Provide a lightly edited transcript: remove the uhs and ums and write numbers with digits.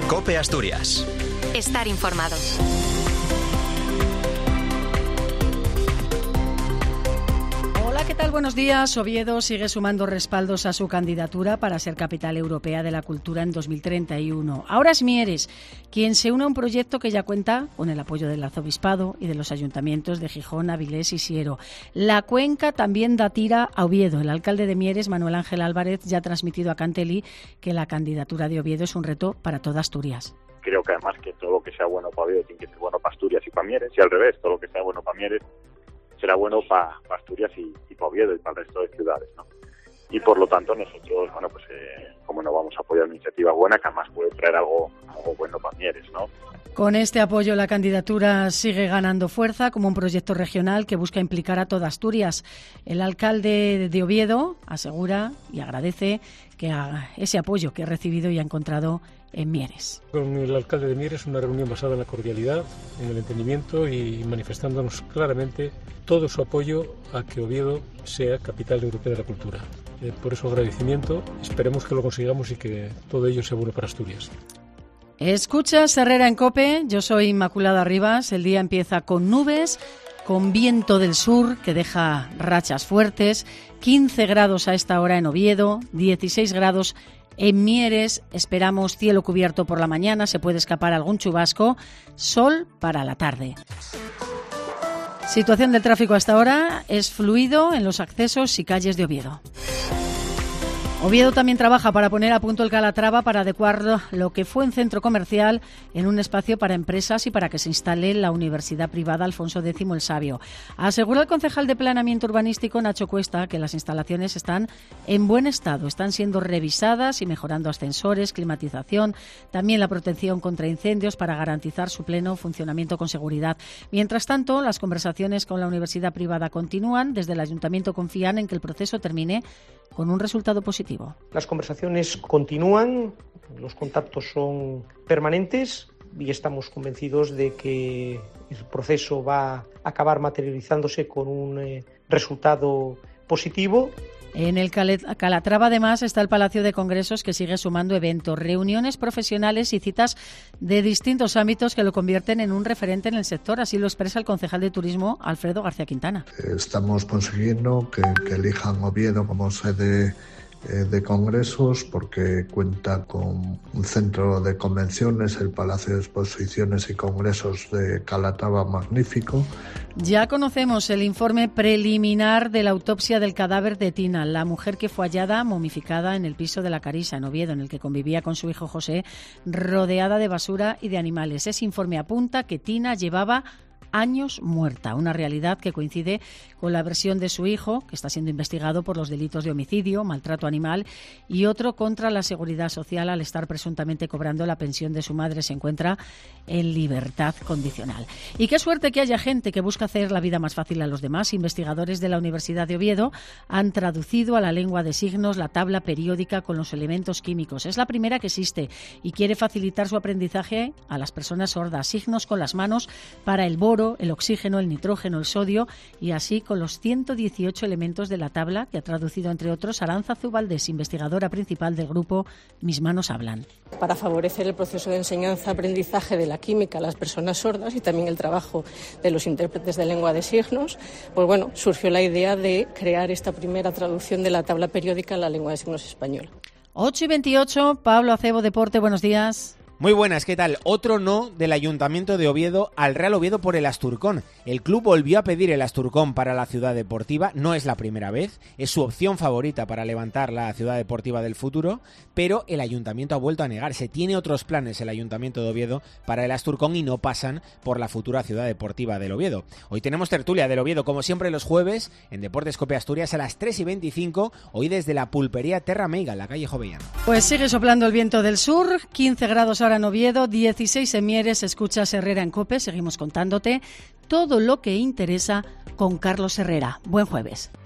COPE Asturias. Estar informado. ¿Qué tal? Buenos días. Oviedo sigue sumando respaldos a su candidatura para ser capital europea de la cultura en 2031. Ahora es Mieres quien se une a un proyecto que ya cuenta con el apoyo del arzobispado y de los ayuntamientos de Gijón, Avilés y Siero. La cuenca también da tira a Oviedo. El alcalde de Mieres, Manuel Ángel Álvarez, ya ha transmitido a Canteli que la candidatura de Oviedo es un reto para toda Asturias. Creo que además que todo lo que sea bueno para Oviedo tiene que ser bueno para Asturias y para Mieres, y al revés, todo lo que sea bueno para Mieres será bueno para Asturias y para Oviedo y para el resto de ciudades, ¿no? Y por lo tanto nosotros, como no vamos a apoyar una iniciativa buena que además puede traer algo bueno para Mieres, ¿no? Con este apoyo la candidatura sigue ganando fuerza como un proyecto regional que busca implicar a toda Asturias. El alcalde de Oviedo asegura y agradece que ese apoyo que ha recibido y ha encontrado en Mieres. Con el alcalde de Mieres una reunión basada en la cordialidad, en el entendimiento y manifestándonos claramente todo su apoyo a que Oviedo sea capital europea de la cultura. Por eso agradecimiento, esperemos que lo consigamos y que todo ello sea bueno para Asturias. Escuchas Herrera en COPE, yo soy Inmaculada Rivas. El día empieza con nubes, con viento del sur que deja rachas fuertes, 15 grados a esta hora en Oviedo, 16 grados en Mieres. Esperamos cielo cubierto por la mañana, se puede escapar algún chubasco, sol para la tarde. Situación del tráfico hasta ahora es fluido en los accesos y calles de Oviedo. Oviedo también trabaja para poner a punto el Calatrava para adecuar lo que fue un centro comercial en un espacio para empresas y para que se instale la Universidad Privada Alfonso X el Sabio. Asegura el concejal de Planeamiento Urbanístico, Nacho Cuesta, que las instalaciones están en buen estado, están siendo revisadas y mejorando ascensores, climatización, también la protección contra incendios para garantizar su pleno funcionamiento con seguridad. Mientras tanto, las conversaciones con la Universidad Privada continúan. Desde el Ayuntamiento confían en que el proceso termine con un resultado positivo. Las conversaciones continúan, los contactos son permanentes y estamos convencidos de que el proceso va a acabar materializándose con un resultado positivo. En el Calatrava, además, está el Palacio de Congresos, que sigue sumando eventos, reuniones profesionales y citas de distintos ámbitos que lo convierten en un referente en el sector. Así lo expresa el concejal de Turismo, Alfredo García Quintana. Estamos consiguiendo que elijan Oviedo como sede de congresos porque cuenta con un centro de convenciones, el Palacio de Exposiciones y Congresos de Calatrava magnífico. Ya conocemos el informe preliminar de la autopsia del cadáver de Tina, la mujer que fue hallada momificada en el piso de la Carisa, en Oviedo, en el que convivía con su hijo José, rodeada de basura y de animales. Ese informe apunta que Tina llevaba años muerta, una realidad que coincide con la versión de su hijo, que está siendo investigado por los delitos de homicidio, maltrato animal y otro contra la seguridad social al estar presuntamente cobrando la pensión de su madre. Se encuentra en libertad condicional. Y qué suerte que haya gente que busca hacer la vida más fácil a los demás. Investigadores de la Universidad de Oviedo han traducido a la lengua de signos la tabla periódica con los elementos químicos. Es la primera que existe y quiere facilitar su aprendizaje a las personas sordas. Signos con las manos para el boro, el oxígeno, el nitrógeno, el sodio y así con los 118 elementos de la tabla que ha traducido, entre otros, Aránzazu Valdés, investigadora principal del grupo Mis Manos Hablan. Para favorecer el proceso de enseñanza-aprendizaje de la química a las personas sordas y también el trabajo de los intérpretes de lengua de signos, surgió la idea de crear esta primera traducción de la tabla periódica a la lengua de signos española. 8:28, Pablo Acebo, Deporte, buenos días. Muy buenas, ¿qué tal? Otro no del Ayuntamiento de Oviedo al Real Oviedo por el Asturcón. El club volvió a pedir el Asturcón para la ciudad deportiva, no es la primera vez, es su opción favorita para levantar la ciudad deportiva del futuro, pero el Ayuntamiento ha vuelto a negarse. Tiene otros planes el Ayuntamiento de Oviedo para el Asturcón y no pasan por la futura ciudad deportiva del Oviedo. Hoy tenemos tertulia del Oviedo, como siempre los jueves, en Deportes COPE Asturias a las 3:25, hoy desde la pulpería Terra Meiga, en la calle Jovellano. Pues sigue soplando el viento del sur, 15 grados ahora en Oviedo, 16 en Mieres. Escuchas Herrera en COPE, seguimos contándote todo lo que interesa con Carlos Herrera. Buen jueves.